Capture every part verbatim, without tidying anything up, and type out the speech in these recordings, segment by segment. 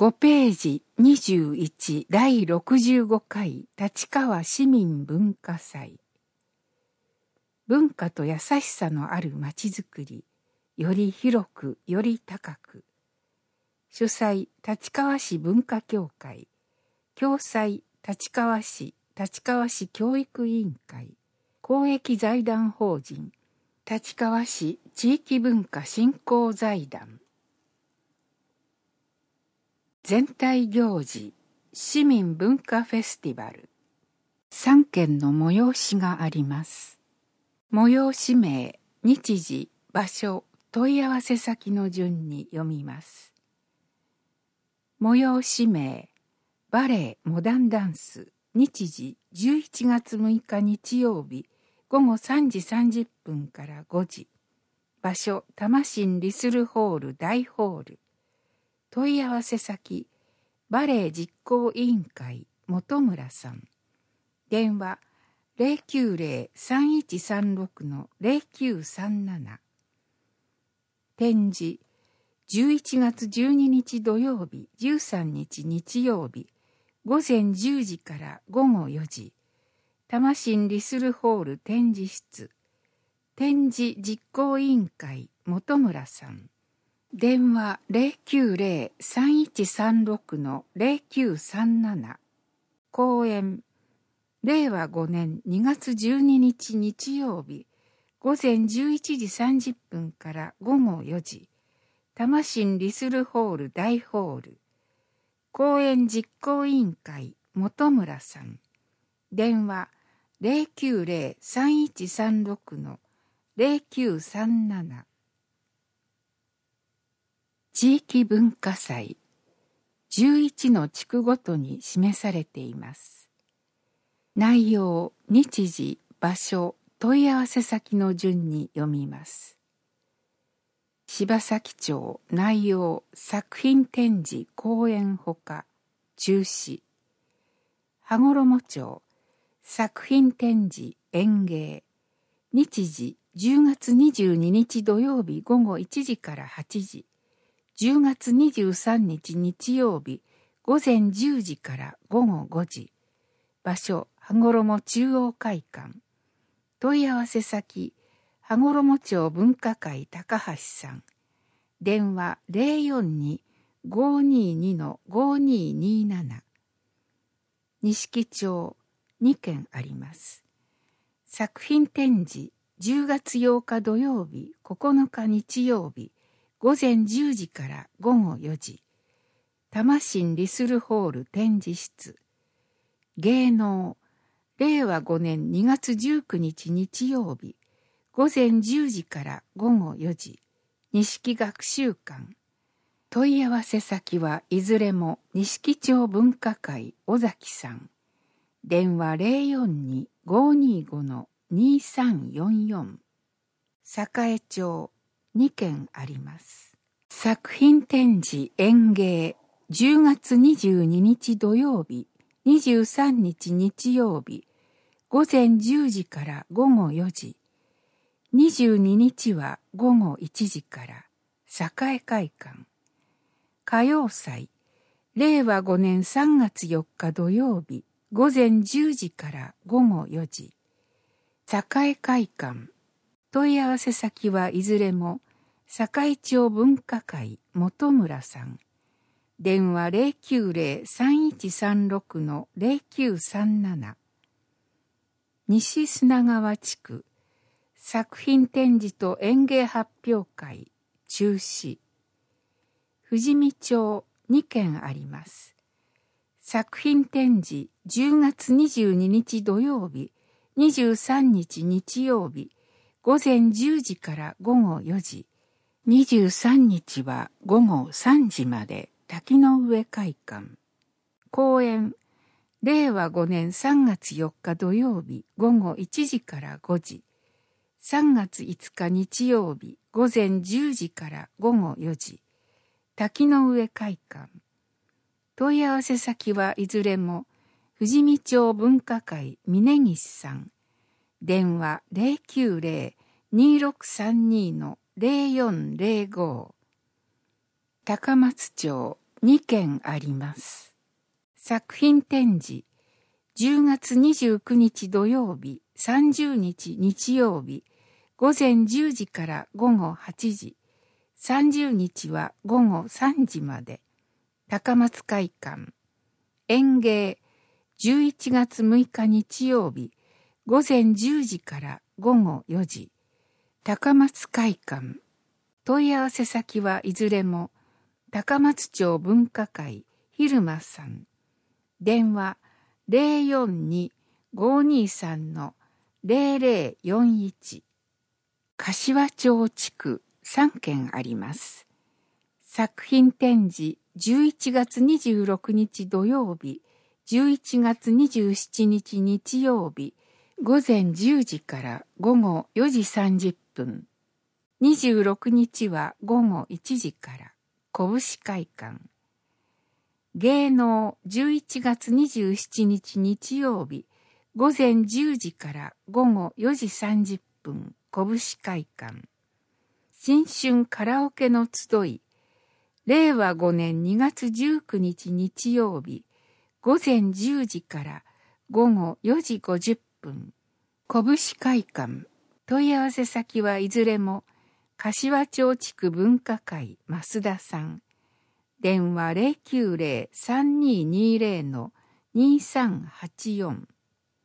ごページにじゅういちだいろくじゅうごかい立川市民文化祭。文化と優しさのあるまちづくり、より広くより高く。主催立川市文化協会、共催立川市立川市教育委員会、公益財団法人立川市地域文化振興財団。全体行事市民文化フェスティバル。さんけんの催しがあります。催し名、日時、場所、問い合わせ先の順に読みます。催し名、バレエモダンダンス、日時じゅういちがつむいか日曜日、ごごさんじさんじゅっぷんからごじ。場所、多摩新リスルホール大ホール。問い合わせ先、バレエ実行委員会本村さん。電話 ゼロきゅうゼロ さんいちさんろく ゼロきゅうさんなな。展示、じゅういちがつじゅうににち土曜日、じゅうさんにち日曜日、ごぜんじゅうじからごごよじ。多摩新リスルホール展示室。展示実行委員会本村さん。電話 ゼロきゅうゼロ さんいちさんろく ゼロきゅうさんなな。公演、れいわごねんにがつじゅうににち日曜日、ごぜんじゅういちじさんじゅっぷんからごごよじ。多摩新リスルホール大ホール。公演実行委員会本村さん。電話 ゼロきゅうゼロ さんいちさんろく ゼロきゅうさんなな。地域文化祭、じゅういちの地区ごとに示されています。内容、日時、場所、問い合わせ先の順に読みます。柴崎町、内容、作品展示、公演ほか、中止。羽衣町、作品展示、演芸。日時、じゅうがつにじゅうににち土曜日ごごいちじからはちじ。じゅうがつにじゅうさんにち日曜日、ごぜんじゅうじからごごごじ。場所、羽衣中央会館。問い合わせ先、羽衣町文化会高橋さん。電話 ゼロよんに ごにに ごにになな。錦町、にけんあります。作品展示、じゅうがつようか土曜日、ここのか日曜日、ごぜんじゅうじからごごよじ。多摩新リスルホール展示室。芸能、れいわごねんにがつじゅうくにち日曜日、ごぜんじゅうじからごごよじ。錦学習館。問い合わせ先はいずれも錦町文化会尾崎さん。電話 ゼロよんに ごにご にさんよんよん。栄町、にけんあります。作品展示演芸、じゅうがつにじゅうににち土曜日、にじゅうさんにち日曜日、ごぜんじゅうじからごごよじ。にじゅうににちはごごいちじから、栄会館。歌謡祭、れいわごねんさんがつよっか土曜日、ごぜんじゅうじからごごよじ。栄会館。問い合わせ先はいずれも、栄町文化会本村さん。電話 ゼロきゅうゼロ さんいちさんろく ゼロきゅうさんなな。西砂川地区、作品展示と演芸発表会、中止。富士見町、にけんあります。作品展示、じゅうがつにじゅうににち土曜日、にじゅうさんにち日曜日、ごぜんじゅうじからごごよじ。にじゅうさんにちはごごさんじまで滝の上会館。公演、れいわごねんさんがつよっか土曜日ごごいちじからごじ。さんがついつか日曜日ごぜんじゅうじからごごよじ。滝の上会館。問い合わせ先はいずれも富士見町文化会峯岸さん。電話 ゼロきゅうゼロ にろくさんに ゼロよんゼロご。高松町、 にけんあります。作品展示、じゅうがつにじゅうくにち土曜日、さんじゅうにち日曜日、ごぜんじゅうじからごごはちじ、さんじゅうにちはごごさんじまで、高松会館。演芸、じゅういちがつむいか日曜日、ごぜんじゅうじからごごよじ、高松会館。問い合わせ先はいずれも、高松町文化会昼間さん。電話 ゼロよんに ごーにーさん の ゼロゼロよんいち。柏町地区さんけんあります。作品展示じゅういちがつにじゅうろくにち土曜日、じゅういちがつにじゅうしちにち日曜日、ごぜんじゅうじからごごよじさんじゅっぷん。にじゅうろくにちはごごいちじから拳会館。芸能じゅういちがつにじゅうしちにち日曜日、ごぜんじゅうじからごごよじさんじゅっぷん拳会館。新春カラオケの集い、れいわごねんにがつじゅうくにち日曜日、ごぜんじゅうじからごごよじごじゅっぷん拳会館。問い合わせ先はいずれも柏町地区文化会増田さん。電話 ゼロきゅうゼロ さんにーにーゼロ のにーさんはちよん。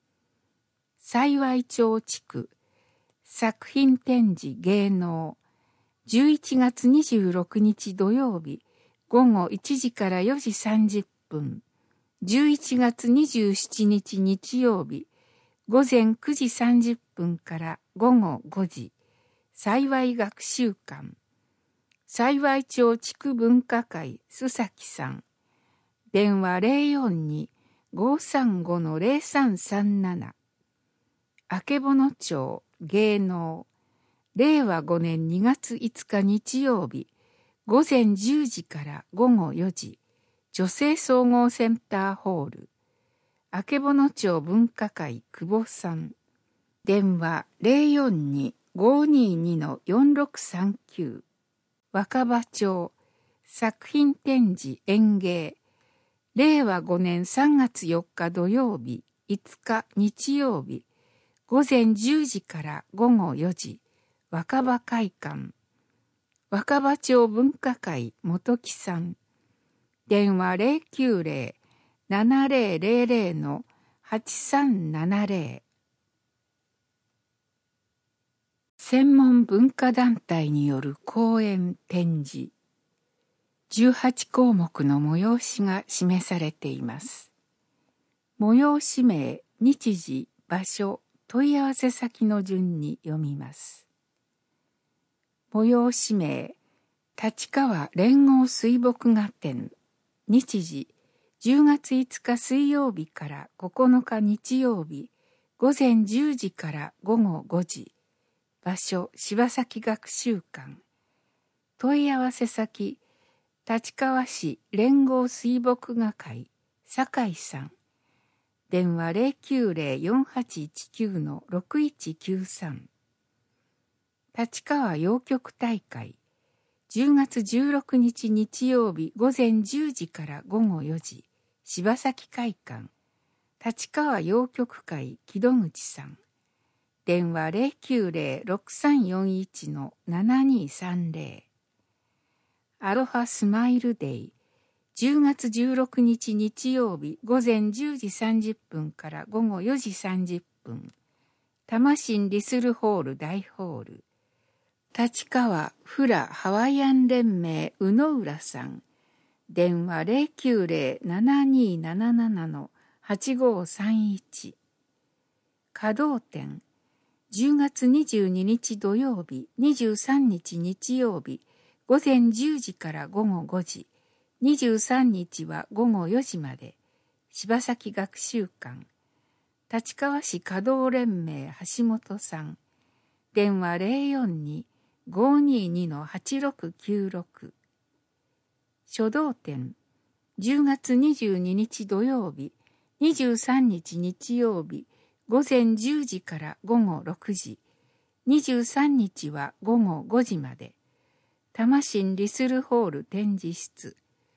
幸町地区作品展示芸能じゅういちがつにじゅうろくにち土曜日ごごいちじからよじさんじゅっぷん。じゅういちがつにじゅうしちにち日曜日ごぜんくじさんじゅっぷんからごごごじ。幸い学習館。幸町地区文化会須崎さん。電話 ゼロよんに ごーさんご の ゼロさんさんなな。あけぼの町芸能。れいわごねんにがついつか日曜日。ごぜんじゅうじからごごよじ。女性総合センターホール。あけぼの町文化会久保さん。電話 ゼロよんに ごーにーに のよんろくさんきゅう。若葉町作品展示演芸れいわごねんさんがつよっか土曜日いつか日曜日ごぜんじゅうじからごごよじ若葉会館若葉町文化会元木さん電話 ゼロきゅうゼロ ななゼロゼロゼロ のはちさんななゼロ。専門文化団体による講演展示じゅうはちこうもくの催しが示されています。催し名、日時、場所、問い合わせ先の順に読みます。催し名、立川連合水墨画展、日時、じゅうがついつか水曜日からここのか日曜日、ごぜんじゅうじからごごごじ、場所、柴崎学習館、問い合わせ先、立川市連合水墨画会酒井さん電話 ゼロきゅうゼロ よんはちいちきゅう のろくいちきゅうさん。立川陽曲大会じゅうがつじゅうろくにち日曜日ごぜんじゅうじからごごよじ柴崎会館立川陽曲会木戸口さん電話 ゼロきゅうゼロ ろくさんよんいち のななにさんゼロ。アロハスマイルデイじゅうがつじゅうろくにち日曜日ごぜんじゅうじさんじゅっぷんからごごよじさんじゅっぷん多摩新リスルホール大ホール立川フラハワイアン連盟宇野浦さん電話 ゼロきゅうゼロ ななにーなななな のはちごさんいち。稼働店じゅうがつにじゅうににち土曜日にじゅうさんにち日曜日ごぜんじゅうじからごごごじにじゅうさんにちはごごよじまで柴崎学習館立川市稼働連盟橋本さん電話 ゼロよんに ごーにーに のはちろくきゅうろく。書道展じゅうがつにじゅうににち土曜日にじゅうさんにち日曜日ごぜんじゅうじからごごろくじにじゅうさんにちはごごごじまで多摩新リスルホール展示室多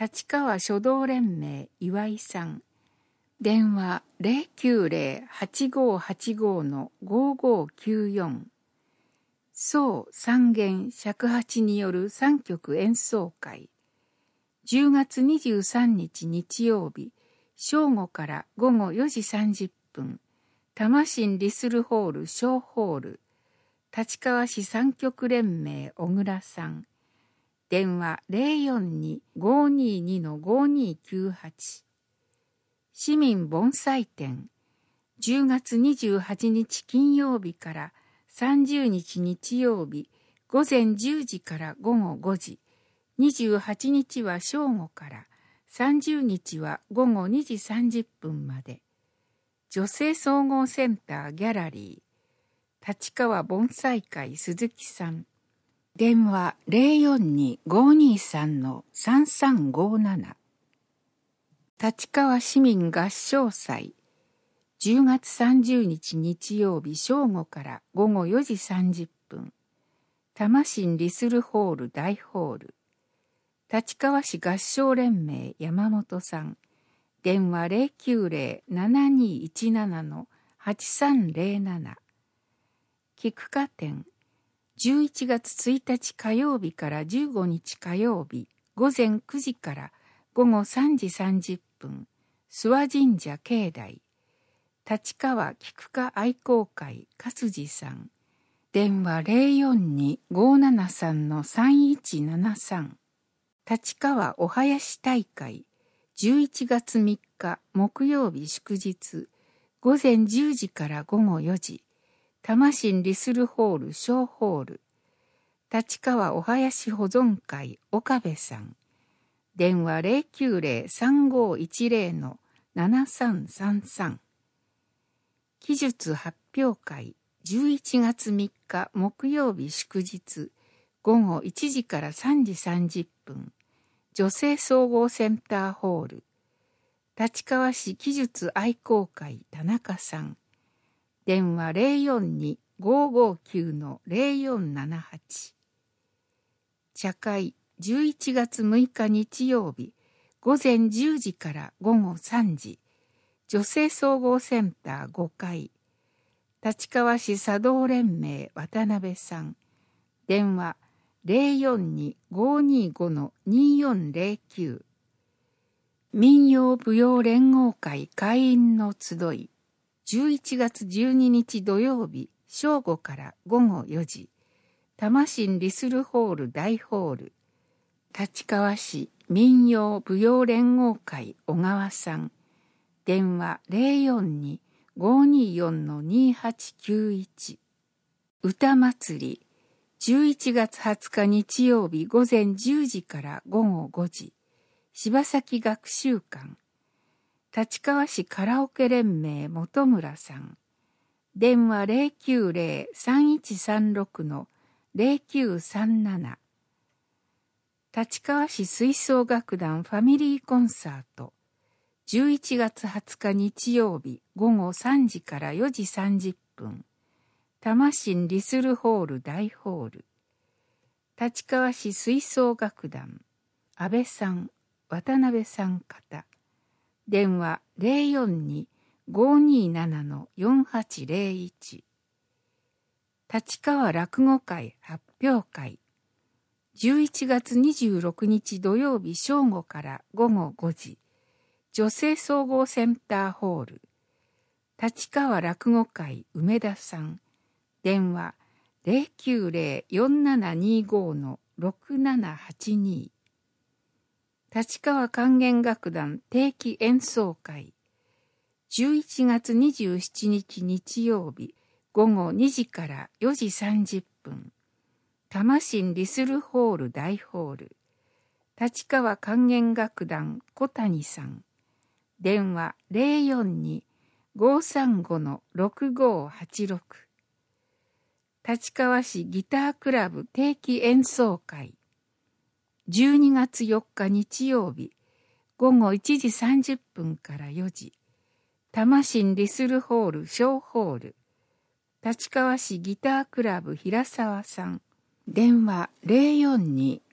立川書道連盟岩井さん。電話 ゼロきゅうゼロ はちごーはちごー のごーごーきゅうよん。宋三元尺八による三曲演奏会。じゅうがつにじゅうさんにち日曜日、正午からごごよじさんじゅっぷん、多摩新リスルホール小ホール、立川市三曲連盟小倉さん。電話 ゼロよんに ごーにーに のごーにーきゅうはち。市民盆栽展。じゅうがつにじゅうはちにち金曜日からさんじゅうにち日曜日、午前じゅうじからごごごじ。にじゅうはちにちは正午から、さんじゅうにちはごごにじさんじゅっぷんまで。女性総合センターギャラリー。立川盆栽会鈴木さん。電話 ゼロよんに ごーにーさん のさんさんごーなな。立川市民合唱祭。じゅうがつさんじゅうにち日曜日正午からごごよじさんじゅっぷん。多摩新リスルホール大ホール。立川市合唱連盟山本さん。電話 ゼロきゅうゼロ ななにーいちなな のはちさんゼロなな。菊花展。じゅういちがつついたち火曜日からじゅうごにち火曜日、午前くじからごごさんじさんじゅっぷん、諏訪神社境内。立川菊花愛好会勝地さん。電話 ゼロよんに ごーななさん のさんいちななさん。立川お囃子大会。じゅういちがつみっか木曜日祝日。午前じゅうじからごごよじ。多摩新リスルホール小ホール。立川お囃子保存会岡部さん。電話 ゼロきゅうゼロ さんごーいちゼロ のななさんさんさん。記述発表会。じゅういちがつみっか木曜日祝日。午後いちじからさんじさんじゅっぷん。女性総合センターホール。立川市記述愛好会田中さん。電話 ゼロよんに ごーごーきゅう のゼロよんななはち。茶会。じゅういちがつむいか日曜日。午前じゅうじからごごさんじ。女性総合センターごかい。立川市茶道連盟渡辺さん。電話 ゼロよんに ごーにーご のにーよんゼロきゅう。民謡舞踊連合会会員の集い。じゅういちがつじゅうににち土曜日正午からごごよじ。多摩新リスルホール大ホール。立川市民謡舞踊連合会小川さん。電話 ゼロよんに ごーにーよん のにーはちきゅういち。歌祭り。じゅういちがつはつか日曜日午前じゅうじからごごごじ。柴崎学習館。立川市カラオケ連盟本村さん。電話 ゼロきゅうゼロ さんいちさんろく のゼロきゅうさんなな。立川市吹奏楽団ファミリーコンサート。じゅういちがつはつか日曜日ごごさんじからよじさんじゅっぷん。多摩新リスルホール大ホール。立川市吹奏楽団。安倍さん、渡辺さん方。電話 ゼロよんに ごーにーなな のよんはちゼロいち。立川落語会発表会。じゅういちがつにじゅうろくにち土曜日正午からごごごじ。女性総合センターホール。立川落語会梅田さん。電話 ゼロきゅうゼロ よんななにーご のろくななはちに。立川管弦楽団定期演奏会。じゅういちがつにじゅうしちにち日曜日ごごにじからよじさんじゅっぷん。多摩新リスルホール大ホール。立川管弦楽団小谷さん。電話 ゼロよんに ごーさんご のろくごーはちろく。立川市ギタークラブ定期演奏会。じゅうにがつよっか日曜日ごごいちじさんじゅっぷんからよじ。多摩新リスルホール小ホール。立川市ギタークラブ平沢さん。電話 ゼロよんに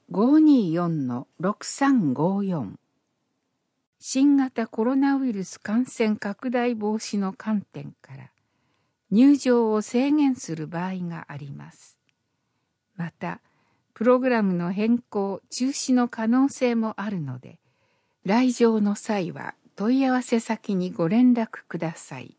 ごーにーよんのろくさんごーよん。新型コロナウイルス感染拡大防止の観点から入場を制限する場合があります。また、プログラムの変更・中止の可能性もあるので、来場の際は問い合わせ先にご連絡ください。